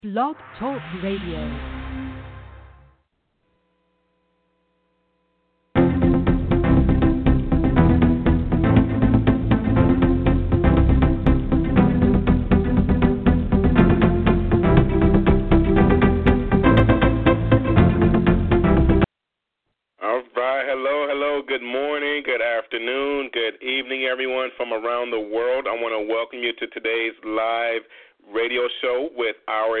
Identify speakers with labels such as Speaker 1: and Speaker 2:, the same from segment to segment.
Speaker 1: Blog Talk Radio.
Speaker 2: Hello, good morning, good afternoon, good evening, everyone from around the world. I want to welcome you to today's live radio show with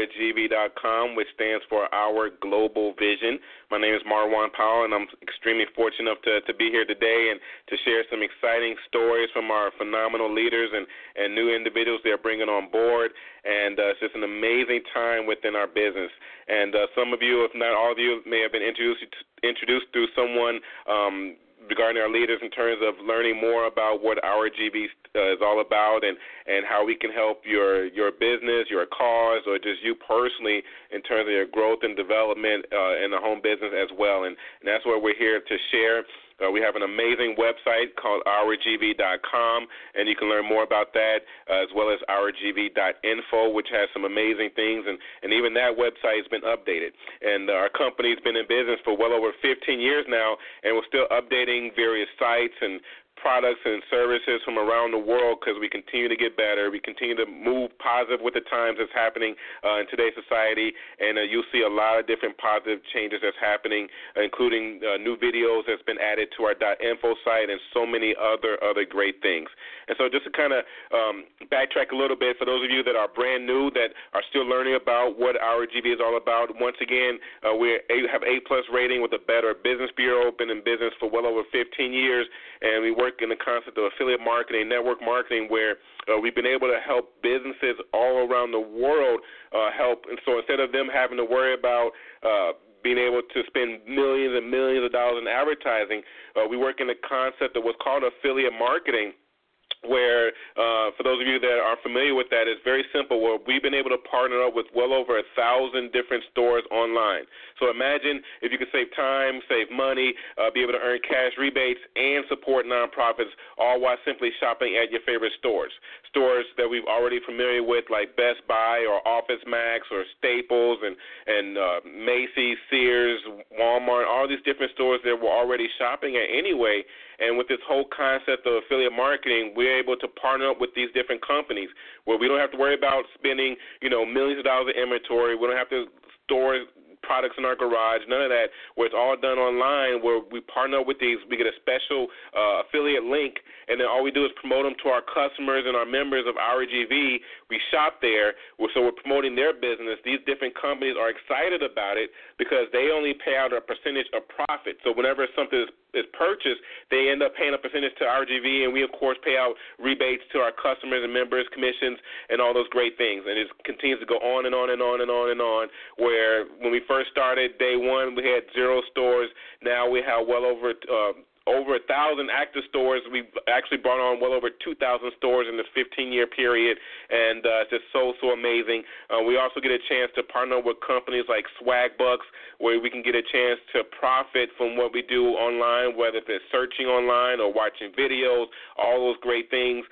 Speaker 2: OurGV.com, which stands for Our Global Vision. My name is Marwan Powell, and I'm extremely fortunate enough to be here today and to share some exciting stories from our phenomenal leaders and new individuals they're bringing on board. And it's just an amazing time within our business. And some of you, if not all of you, may have been introduced through someone regarding our leaders in terms of learning more about what our GV is all about and how we can help your business, your cause, or just you personally in terms of your growth and development in the home business as well. And that's what we're here to share. We have an amazing website called OurGV.com, and you can learn more about that as well as OurGV.info, which has some amazing things, and even that website has been updated. And our company's been in business for well over 15 years now, and we're still updating various sites and products and services from around the world because we continue to get better. We continue to move positive with the times that's happening in today's society, and you'll see a lot of different positive changes that's happening, including new videos that's been added to our .info site and so many other great things. And so just to kind of backtrack a little bit, for those of you that are brand new, that are still learning about what our GV is all about, once again, we have A+ rating with the Better Business Bureau, been in business for well over 15 years, and we work in the concept of affiliate marketing, network marketing, where we've been able to help businesses all around the world help. And so instead of them having to worry about being able to spend millions and millions of dollars in advertising, we work in the concept of what's called affiliate marketing, where, for those of you that are familiar with that, it's very simple. Where we've been able to partner up with well over 1,000 different stores online. So imagine if you could save time, save money, be able to earn cash rebates, and support nonprofits, all while simply shopping at your favorite stores. Stores that we've already familiar with, like Best Buy or Office Max or Staples and Macy's, Sears, Walmart, all these different stores that we're already shopping at anyway. And with this whole concept of affiliate marketing, we're able to partner up with these different companies where we don't have to worry about spending, millions of dollars in inventory. We don't have to store products in our garage, none of that, where it's all done online, where we partner up with these. We get a special affiliate link, and then all we do is promote them to our customers and our members of our GV. We shop there, so we're promoting their business. These different companies are excited about it because they only pay out a percentage of profit. So whenever something is purchased, they end up paying a percentage to our GV, and we, of course, pay out rebates to our customers and members, commissions, and all those great things. And it continues to go on and on and on and on and on, where when we first started, day one, we had 0 stores. Now we have well over 1,000 active stores. We've actually brought on well over 2,000 stores in this 15-year period, and it's just so amazing. We also get a chance to partner with companies like Swagbucks, where we can get a chance to profit from what we do online, whether it's searching online or watching videos, all those great things.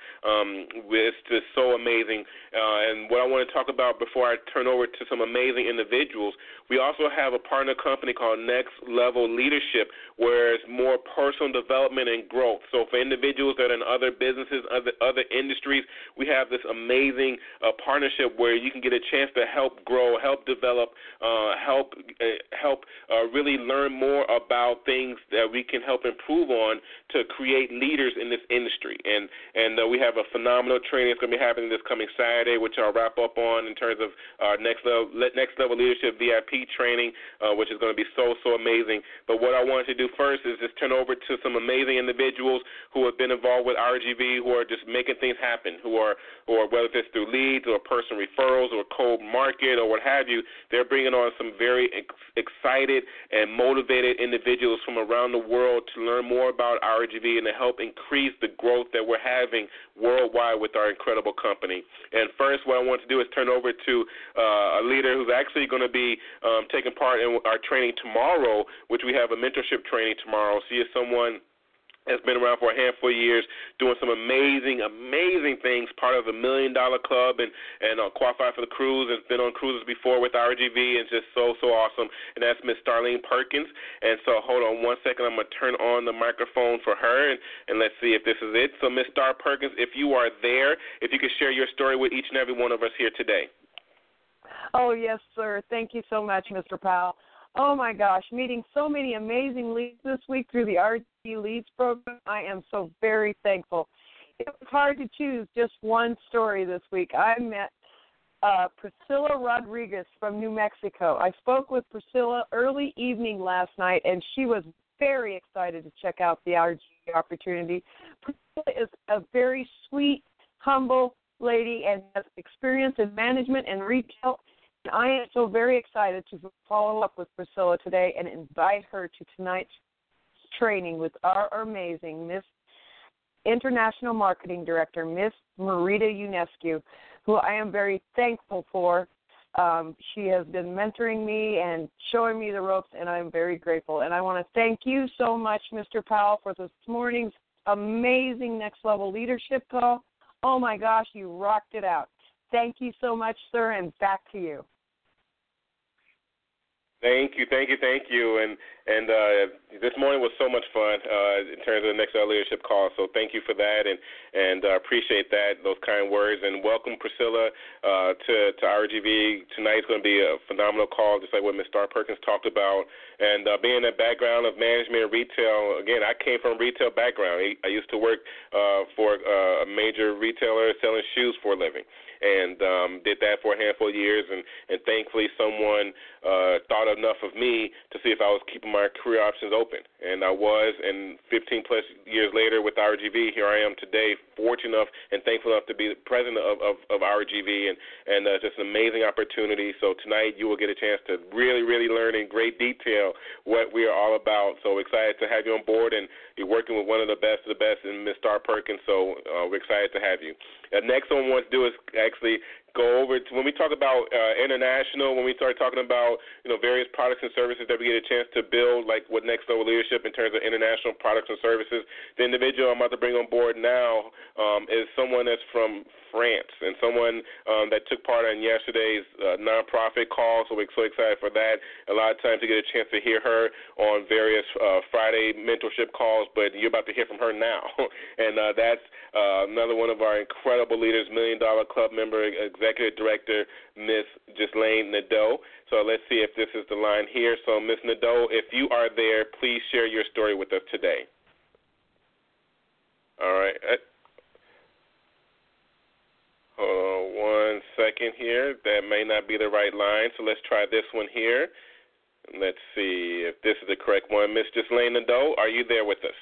Speaker 2: It's just so amazing. And what I want to talk about before I turn over to some amazing individuals, we also have a partner company called Next Level Leadership, where it's more personal development and growth. So for individuals that are in other businesses, other industries, we have this amazing partnership where you can get a chance to help grow, help develop, help really learn more about things that we can help improve on to create leaders in this industry. And we have a phenomenal training that's going to be happening this coming Saturday, which I'll wrap up on in terms of our Next Level Leadership VIP training, which is going to be so amazing. But what I wanted to do first is just turn over to some amazing individuals who have been involved with RGV, who are just making things happen, who are whether it's through leads or personal referrals or cold market or what have you, they're bringing on some very excited and motivated individuals from around the world to learn more about RGV and to help increase the growth that we're having worldwide with our incredible company. And first, what I want to do is turn over to a leader who's actually going to be taking part in our training tomorrow, which we have a mentorship training tomorrow. She is someone has been around for a handful of years, doing some amazing, amazing things, part of the $1 Million Club and qualified for the cruise, and been on cruises before with RGV, and just so awesome. And that's Miss Starlene Perkins. And so hold on one second. I'm going to turn on the microphone for her, and let's see if this is it. So Miss Star Perkins, if you are there, if you could share your story with each and every one of us here today.
Speaker 3: Oh, yes, sir. Thank you so much, Mr. Powell. Oh, my gosh, meeting so many amazing leads this week through the RGV Leads program. I am so very thankful. It was hard to choose just one story this week. I met Priscilla Rodriguez from New Mexico. I spoke with Priscilla early evening last night, and she was very excited to check out the RGV opportunity. Priscilla is a very sweet, humble lady and has experience in management and retail. I am so very excited to follow up with Priscilla today and invite her to tonight's training with our amazing Miss International Marketing Director, Miss Marita Ionescu, who I am very thankful for. She has been mentoring me and showing me the ropes, and I'm very grateful. And I want to thank you so much, Mr. Powell, for this morning's amazing next-level leadership call. Oh, my gosh, you rocked it out. Thank you so much, sir, and back to you.
Speaker 2: Thank you. And this morning was so much fun in terms of the Next Level Leadership call. So thank you for that, and appreciate that, those kind words. And welcome, Priscilla, to RGV. Tonight's going to be a phenomenal call, just like what Ms. Star Perkins talked about. And being a background of management and retail, again, I came from a retail background. I used to work for a major retailer selling shoes for a living, and did that for a handful of years, and thankfully someone thought enough of me to see if I was keeping my career options open, and I was, and 15-plus years later with RGV, here I am today, fortunate enough and thankful enough to be the president of RGV, and just an amazing opportunity. So tonight you will get a chance to really, really learn in great detail what we are all about. So excited to have you on board, and you're working with one of the best in Ms. Star Perkins, so we're excited to have you. Next one I want to do is actually go over to when we talk about international, when we start talking about various products and services that we get a chance to build, like what Next Level Leadership in terms of international products and services. The individual I'm about to bring on board now is someone that's from France, and someone that took part in yesterday's nonprofit call, so we're so excited for that. A lot of times you get a chance to hear her on various Friday mentorship calls, but you're about to hear from her now. And that's another one of our incredible leaders, $1 Million Club member, Executive Director, Miss Ghislaine Nadeau. So let's see if this is the line here. So, Miss Nadeau, if you are there, please share your story with us today. All right. Hold on 1 second here. That may not be the right line, so let's try this one here. Let's see if this is the correct one. Miss Ghislaine Nadeau, are you there with us?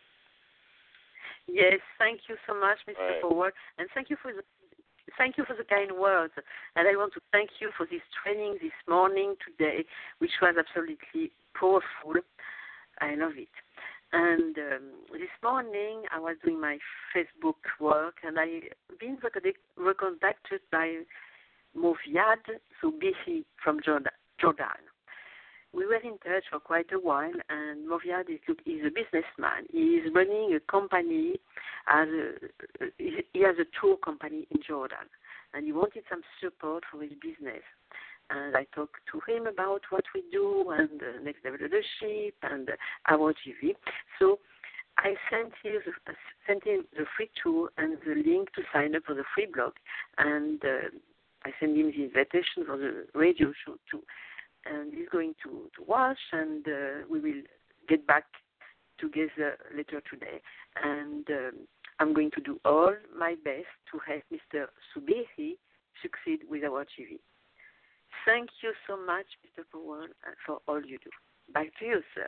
Speaker 4: Yes, thank you so much, Mr. Forward, and thank you for the kind words. And I want to thank you for this training this morning today, which was absolutely powerful. I love it. And this morning I was doing my Facebook work, and I've been recontacted by Moviad Soubihi from Jordan. We were in touch for quite a while, and Moviad is a businessman. He is running a company, he has a tour company in Jordan, and he wanted some support for his business. And I talked to him about what we do and Next Level Leadership and our TV. So I sent him the free tour and the link to sign up for the free blog, and I sent him the invitation for the radio show too. And he's going to watch, and we will get back together later today. And I'm going to do all my best to help Mr. Soubihi succeed with our TV. Thank you so much, Mr. Powell, for all you do. Back to you, sir.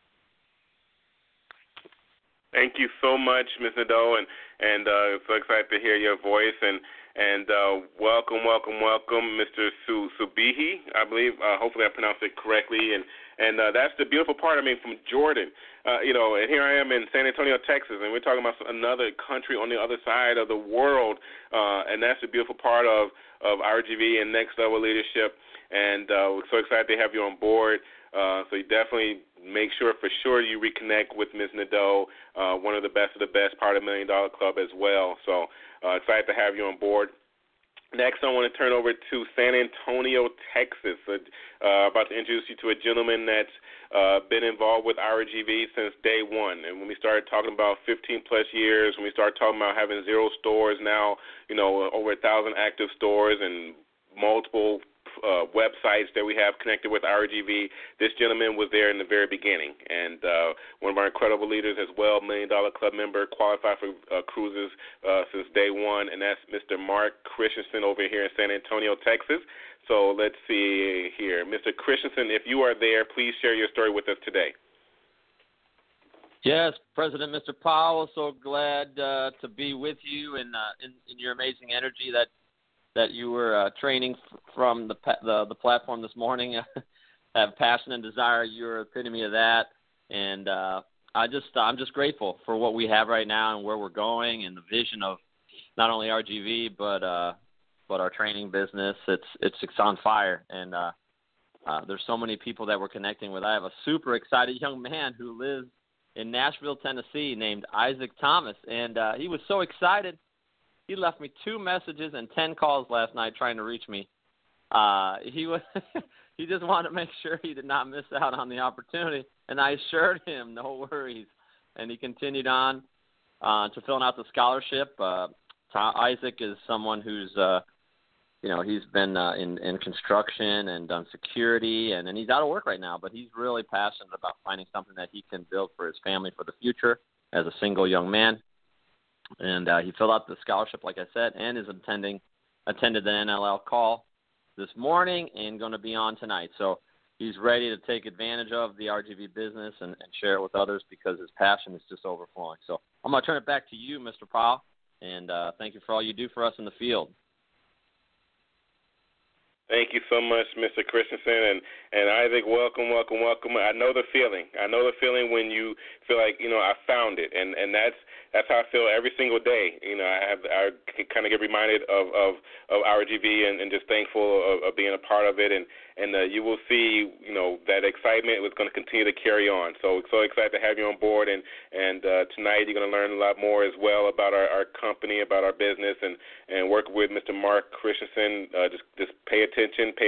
Speaker 2: Thank you so much, Ms. Nadeau, and so excited to hear your voice, and welcome, Mr. Soubihi, I believe. Hopefully I pronounced it correctly, and And that's the beautiful part. I mean, from Jordan, and here I am in San Antonio, Texas, and we're talking about another country on the other side of the world, and that's the beautiful part of RGV and Next Level Leadership. And we're so excited to have you on board. So you definitely make sure for sure you reconnect with Ms. Nadeau, one of the best, part of $1 Million Club as well. So excited to have you on board. Next, I want to turn over to San Antonio, Texas. About to introduce you to a gentleman that's been involved with RGV since day one. And when we started talking about 15-plus years, when we started talking about having 0 stores now, over 1,000 active stores and multiple websites that we have connected with RGV, this gentleman was there in the very beginning, and one of our incredible leaders as well, $1 Million Club member, qualified for cruises since day one, and that's Mr. Mark Christensen over here in San Antonio, Texas. So let's see here. Mr. Christensen, if you are there, please share your story with us today.
Speaker 5: Yes, President Mr. Powell, so glad to be with you and in your amazing energy that you were training from the platform this morning. Have passion and desire. You're epitome of that, and I'm just grateful for what we have right now and where we're going and the vision of not only RGV but our training business. It's on fire, and there's so many people that we're connecting with. I have a super excited young man who lives in Nashville, Tennessee, named Isaac Thomas, and he was so excited. He left me 2 messages and 10 calls last night trying to reach me. He just wanted to make sure he did not miss out on the opportunity, and I assured him no worries. And he continued on to filling out the scholarship. Isaac is someone who's, he's been in construction and done security, and he's out of work right now, but he's really passionate about finding something that he can build for his family for the future as a single young man. And he filled out the scholarship, like I said, and is attended the NLL call this morning and going to be on tonight. So he's ready to take advantage of the RGV business and share it with others because his passion is just overflowing. So I'm going to turn it back to you, Mr. Powell, and thank you for all you do for us in the field.
Speaker 2: Thank you so much, Mr. Christensen, and Isaac. Welcome. I know the feeling. When you feel like I found it, and that's how I feel every single day. I kind of get reminded of RGV and just thankful of being a part of it, and you will see that excitement is going to continue to carry on. So excited to have you on board, and tonight you're going to learn a lot more as well about our company, about our business, and work with Mr. Mark Christensen. Just pay attention.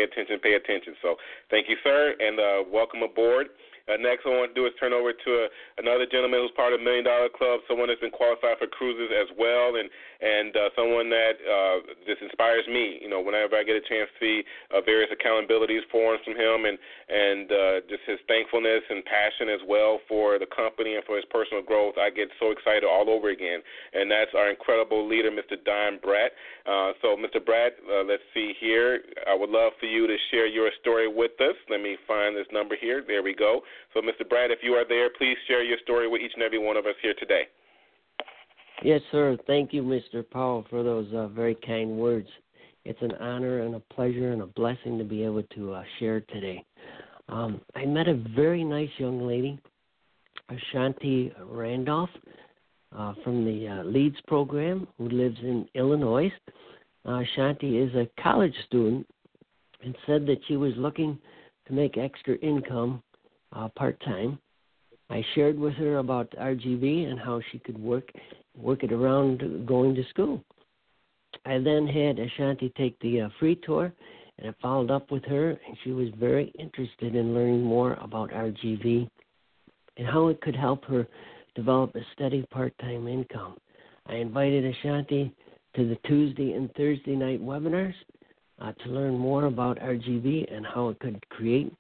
Speaker 2: So thank you, sir, and welcome aboard. Next, what I want to do is turn over to another gentleman who's part of $1 Million Club, someone that's been qualified for cruises as well, and someone that just inspires me. Whenever I get a chance to see various accountabilities forums from him, and just his thankfulness and passion as well for the company and for his personal growth, I get so excited all over again. And that's our incredible leader, Mr. Don Bratt. So, Mr. Bratt, let's see here. I would love for you to share your story with us. Let me find this number here. There we go. So, Mr. Bratt, if you are there, please share your story with each and every one of us here today.
Speaker 6: Yes, sir. Thank you, Mr. Powell, for those very kind words. It's an honor and a pleasure and a blessing to be able to share today. I met a very nice young lady, Ashanti Randolph, from the LEADS program, who lives in Illinois. Ashanti is a college student and said that she was looking to make extra income part-time. I shared with her about RGV and how she could work it around going to school. I then had Ashanti take the free tour, and I followed up with her, and she was very interested in learning more about RGV and how it could help her develop a steady part-time income. I invited Ashanti to the Tuesday and Thursday night webinars to learn more about RGV and how it could create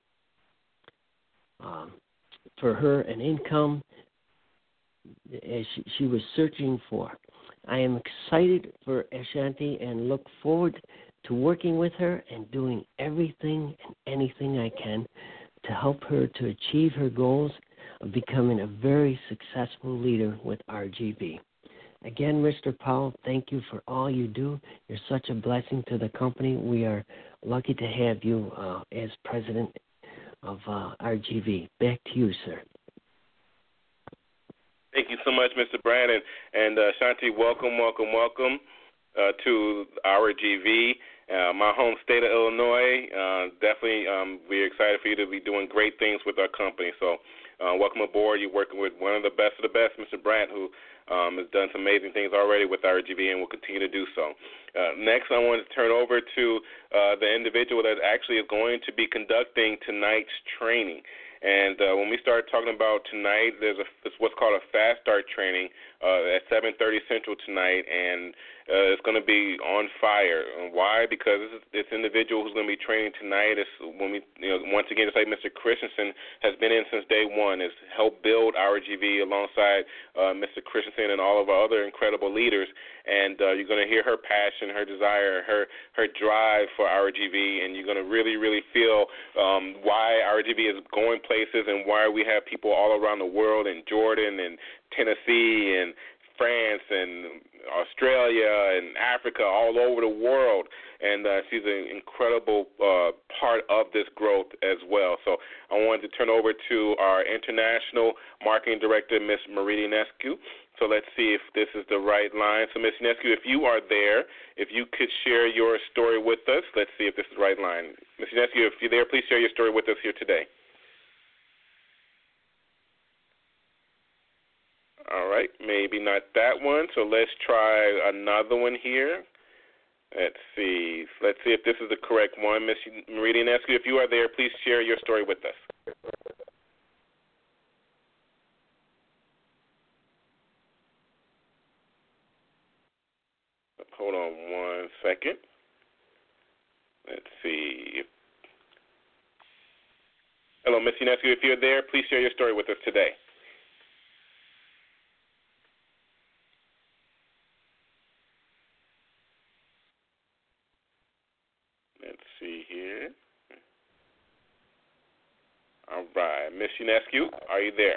Speaker 6: for her an income as she was searching for. I am excited for Ashanti and look forward to working with her and doing everything and anything I can to help her to achieve her goals of becoming a very successful leader with RGV. Again, Mr. Powell, thank you for all you do. You're such a blessing to the company. We are lucky to have you as president of RGV. Back to you, sir.
Speaker 2: Thank you so much, Mr. Brandon. And Shanti, welcome to RGV, my home state of Illinois. Definitely, we're excited for you to be doing great things with our company. So welcome aboard. You're working with one of the best, Mr. Brandt, who has done some amazing things already with RGV and will continue to do so. Next, I want to turn over to the individual that actually is going to be conducting tonight's training. And when we start talking about tonight, it's what's called a fast start training at 7:30 Central tonight, and it's going to be on fire. And why? Because this individual who's going to be training tonight is once again, just like Mr. Christensen has been in since day one, has helped build RGV alongside Mr. Christensen and all of our other incredible leaders. And you're going to hear her passion, her desire, her drive for RGV, and you're going to really, really feel why RGV is going places and why we have people all around the world in Jordan and Tennessee and France and Australia and Africa, all over the world. And she's an incredible part of this growth as well. So I wanted to turn over to our International Marketing Director, Ms. Marie Ionescu. So let's see if this is the right line. So, Ms. Ionescu, if you are there, if you could share your story with us, let's see if this is the right line. Ms. Ionescu, if you're there, please share your story with us here today. All right, maybe not that one, so let's try another one here. Let's see if this is the correct one. Ms. Marie Ionescu, if you are there, please share your story with us. Hold on one second. Let's see. Hello, Ms. Ionescu, if you're there, please share your story with us today. Let's see here. All right. Ms. Ionescu, are you there?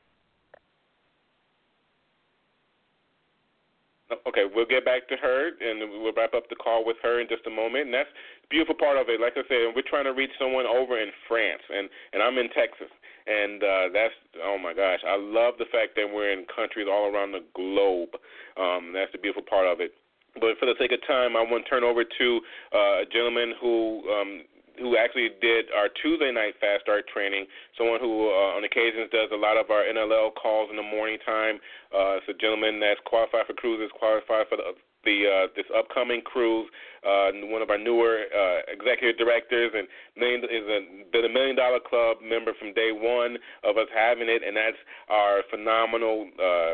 Speaker 2: Okay, we'll get back to her, and we'll wrap up the call with her in just a moment. And that's the beautiful part of it. Like I said, we're trying to reach someone over in France, and I'm in Texas. And that's, oh, my gosh, I love the fact that we're in countries all around the globe. That's the beautiful part of it. But for the sake of time, I want to turn over to a gentleman who actually did our Tuesday night fast start training, someone who on occasions does a lot of our NLL calls in the morning time. It's a gentleman that's qualified for cruises, qualified for this upcoming cruise, one of our newer executive directors, and been a $1 Million Club member from day one of us having it, and that's our phenomenal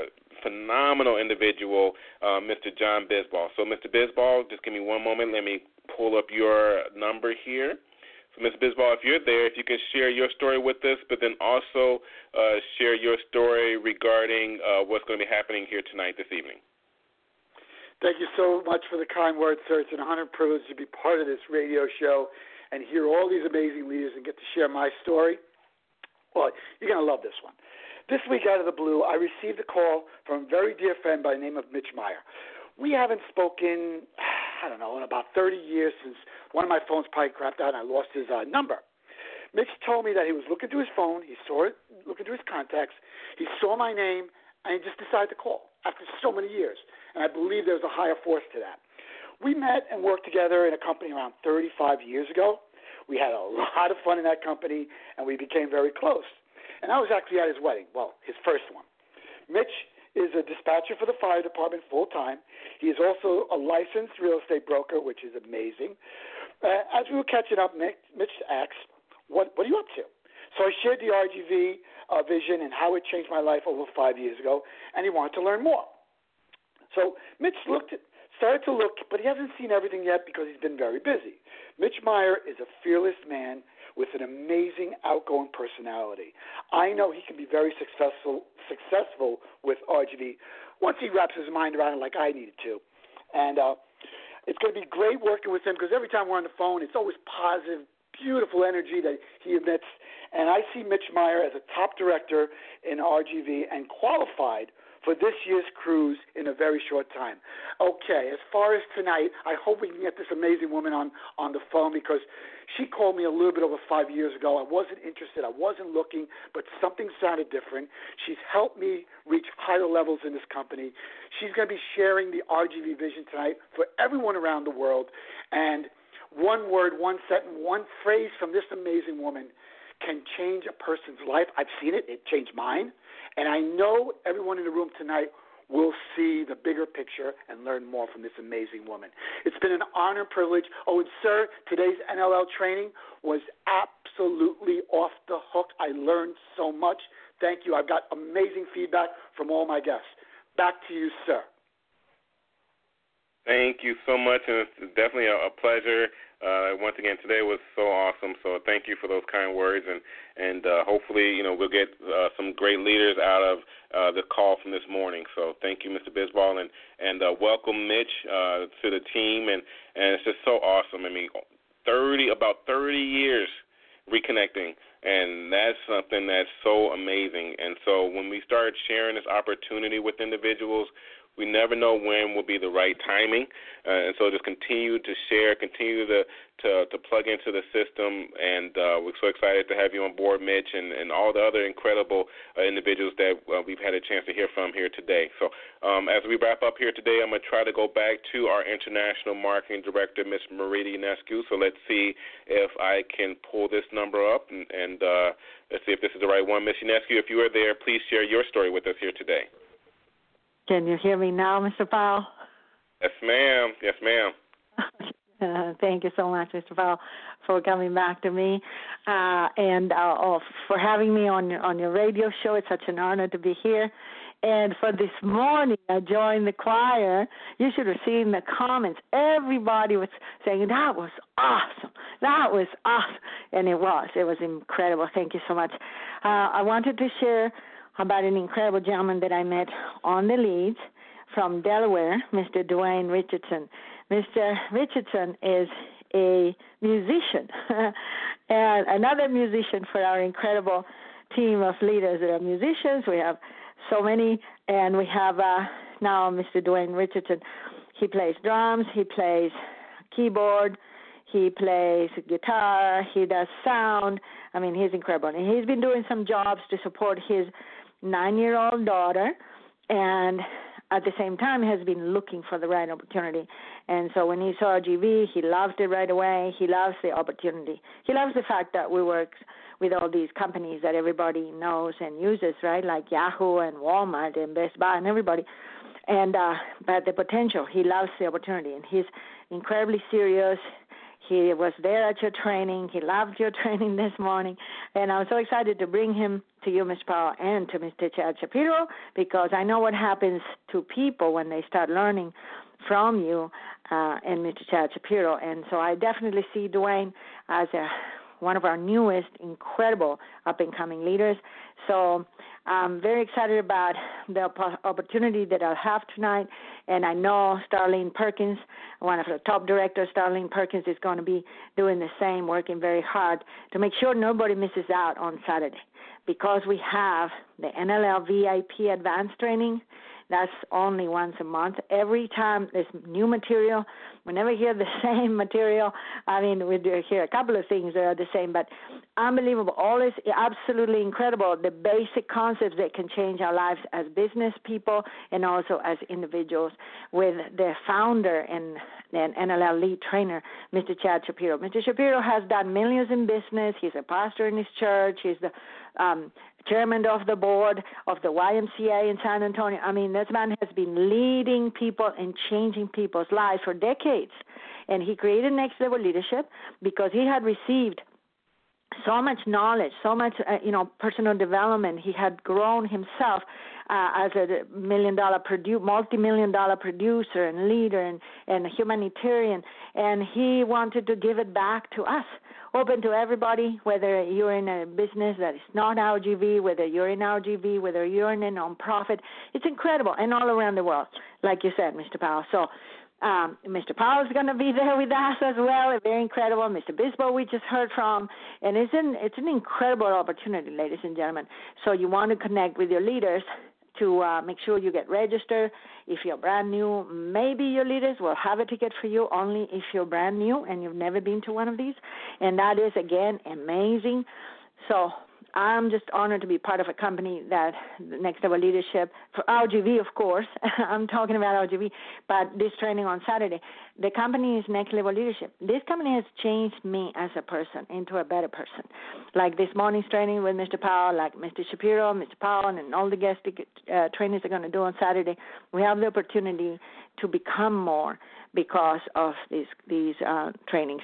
Speaker 2: individual, Mr. John Bisbal. So, Mr. Bisbal, just give me one moment. Let me pull up your number here. So, Ms. Bisbal, if you're there, if you can share your story with us, but then also share your story regarding what's going to be happening here tonight, this evening.
Speaker 7: Thank you so much for the kind words, sir. It's an honor and privilege to be part of this radio show and hear all these amazing leaders and get to share my story. Well, you're going to love this one. This week, out of the blue, I received a call from a very dear friend by the name of Mitch Meyer. We haven't spoken, in about 30 years since one of my phones probably crapped out and I lost his number. Mitch told me that he was looking through his phone, he saw it, looking through his contacts, he saw my name, and he just decided to call after so many years. And I believe there's a higher force to that. We met and worked together in a company around 35 years ago. We had a lot of fun in that company, and we became very close. And I was actually at his wedding, his first one. Mitch is a dispatcher for the fire department full-time. He is also a licensed real estate broker, which is amazing. As we were catching up, Mitch asked, what are you up to? So I shared the RGV vision and how it changed my life over 5 years ago, and he wanted to learn more. So Mitch started to look, but he hasn't seen everything yet because he's been very busy. Mitch Meyer is a fearless man with an amazing outgoing personality. I know he can be very successful with RGV once he wraps his mind around it like I needed to. And it's going to be great working with him because every time we're on the phone, it's always positive, beautiful energy that he emits. And I see Mitch Meyer as a top director in RGV and qualified for this year's cruise in a very short time. Okay, as far as tonight, I hope we can get this amazing woman on the phone, because she called me a little bit over 5 years ago. I wasn't interested. I wasn't looking, but something sounded different. She's helped me reach higher levels in this company. She's going to be sharing the RGV vision tonight for everyone around the world. And one word, one sentence, one phrase from this amazing woman can change a person's life. I've seen it. It changed mine. And I know everyone in the room tonight will see the bigger picture and learn more from this amazing woman. It's been an honor and privilege. Oh, and sir, today's NLL training was absolutely off the hook. I learned so much. Thank you. I've got amazing feedback from all my guests. Back to you, sir.
Speaker 2: Thank you so much, and it's definitely a pleasure. Once again, today was so awesome. So thank you for those kind words, and hopefully, we'll get some great leaders out of the call from this morning. So thank you, Mr. Bisbal, and welcome Mitch to the team, and it's just so awesome. I mean, about 30 years reconnecting, and that's something that's so amazing. And so when we start sharing this opportunity with individuals, we never know when will be the right timing, and so just continue to share, continue to plug into the system, and we're so excited to have you on board, Mitch, and all the other incredible individuals that we've had a chance to hear from here today. So as we wrap up here today, I'm going to try to go back to our International Marketing Director, Ms. Marita Ionescu. So let's see if I can pull this number up, and let's see if this is the right one. Ms. Ionescu, if you are there, please share your story with us here today.
Speaker 8: Can you hear me now, Mr. Powell?
Speaker 2: Yes, ma'am. Yes, ma'am.
Speaker 8: Thank you so much, Mr. Powell, for coming back to me and for having me on your radio show. It's such an honor to be here. And for this morning, I joined the choir. You should have seen the comments. Everybody was saying, that was awesome. That was awesome. And it was incredible. Thank you so much. I wanted to share about an incredible gentleman that I met on the leads from Delaware, Mr. Dwayne Richardson. Mr. Richardson is a musician and another musician for our incredible team of leaders that are musicians. We have so many, and we have now Mr. Dwayne Richardson. He plays drums, he plays keyboard, he plays guitar, he does sound. I mean, he's incredible. And he's been doing some jobs to support his 9-year-old daughter, and at the same time has been looking for the right opportunity. And so when he saw GV, he loved it right away. He loves the opportunity. He loves the fact that we work with all these companies that everybody knows and uses, right, like Yahoo and Walmart and Best Buy and everybody. And but the potential, he loves the opportunity, and he's incredibly serious. He was there at your training. He loved your training this morning. And I'm so excited to bring him to you, Ms. Powell, and to Mr. Chad Shapiro, because I know what happens to people when they start learning from you and Mr. Chad Shapiro. And so I definitely see Dwayne as one of our newest, incredible up-and-coming leaders. So I'm very excited about the opportunity that I'll have tonight. And I know Starlene Perkins, one of the top directors, Starlene Perkins, is going to be doing the same, working very hard to make sure nobody misses out on Saturday. Because we have the NLL VIP Advanced Training, that's only once a month. Every time there's new material, we never hear the same material. I mean, we do hear a couple of things that are the same, but unbelievable. All is absolutely incredible, the basic concepts that can change our lives as business people and also as individuals, with the founder and NLL lead trainer, Mr. Chad Shapiro. Mr. Shapiro has done millions in business. He's a pastor in his church. He's the chairman of the board of the YMCA in San Antonio. I mean, this man has been leading people and changing people's lives for decades. And he created Next Level Leadership because he had received so much knowledge, so much, personal development. He had grown himself as a multi-million-dollar producer and leader and a humanitarian, and he wanted to give it back to us, open to everybody, whether you're in a business that is not RGV, whether you're in RGV, whether you're in a nonprofit. It's incredible, and all around the world, like you said, Mr. Powell. So Mr. Powell is going to be there with us as well. Very incredible. Mr. Bisbal we just heard from. And it's an incredible opportunity, ladies and gentlemen. So you want to connect with your leaders, to make sure you get registered. If you're brand new, maybe your leaders will have a ticket for you only if you're brand new and you've never been to one of these. And that is, again, amazing. So I'm just honored to be part of a company that Next Level Leadership, for RGV, of course. I'm talking about RGV, but this training on Saturday. The company is Next Level Leadership. This company has changed me as a person into a better person. Like this morning's training with Mr. Powell, like Mr. Shapiro, Mr. Powell, and all the guest trainings are going to do on Saturday. We have the opportunity to become more because of these trainings,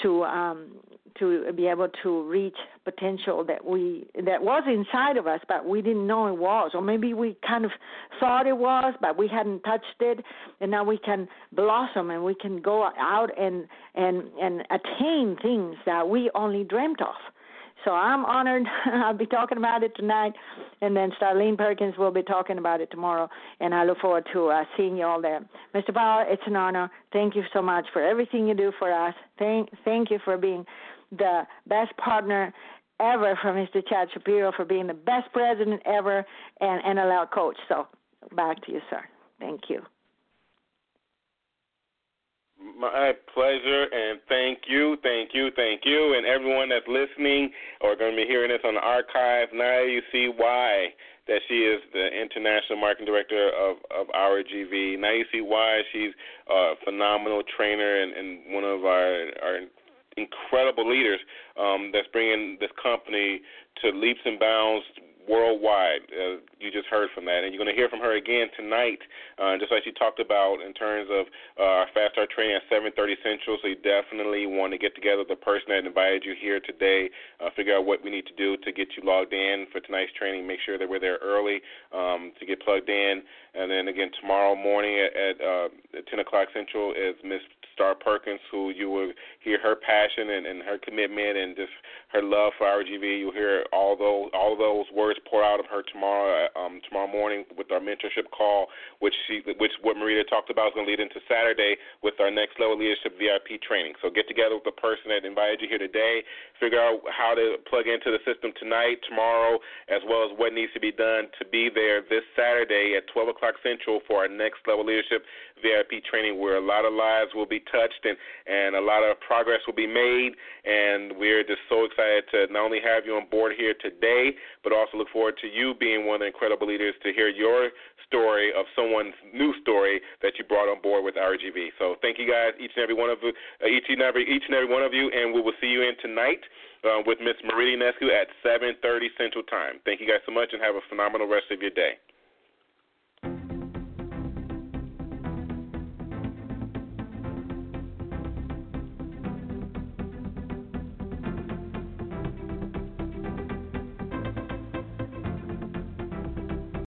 Speaker 8: to be able to reach potential that was inside of us, but we didn't know it was, or maybe we kind of thought it was, but we hadn't touched it, and now we can blossom and we can go out and attain things that we only dreamt of. So I'm honored. I'll be talking about it tonight, and then Starlene Perkins will be talking about it tomorrow, and I look forward to seeing you all there. Mr. Powell, it's an honor. Thank you so much for everything you do for us. Thank you for being the best partner ever, for Mr. Chad Shapiro, for being the best president ever and NLL coach. So back to you, sir. Thank you.
Speaker 2: My pleasure, and thank you. And everyone that's listening or going to be hearing this on the archive, now you see why that she is the International Marketing Director of RGV. Now you see why she's a phenomenal trainer and one of our incredible leaders that's bringing this company to leaps and bounds worldwide. You just heard from that, and you're going to hear from her again tonight, just like she talked about in terms of our Fast Start training at 7:30 Central. So you definitely want to get together with the person that invited you here today, figure out what we need to do to get you logged in for tonight's training. Make sure that we're there early to get plugged in, and then again tomorrow morning at 10 o'clock Central is Miss Star Perkins, who you will hear her passion and her commitment and just her love for RGV. You'll hear all those words pour out of her tomorrow morning with our mentorship call, which what Marita talked about is going to lead into Saturday with our Next Level Leadership VIP training. So get together with the person that invited you here today, figure out how to plug into the system tonight, tomorrow, as well as what needs to be done to be there this Saturday at 12 o'clock Central for our Next Level Leadership VIP training, where a lot of lives will be touched and a lot of progress will be made. And we're just so excited to not only have you on board here today, but also look forward to you being one of the incredible leaders to hear your story of someone's new story that you brought on board with RGV. So thank you guys, each and every one of you, and we will see you in tonight with Miss Marita Inescu at 7:30 Central Time. Thank you guys so much, and have a phenomenal rest of your day.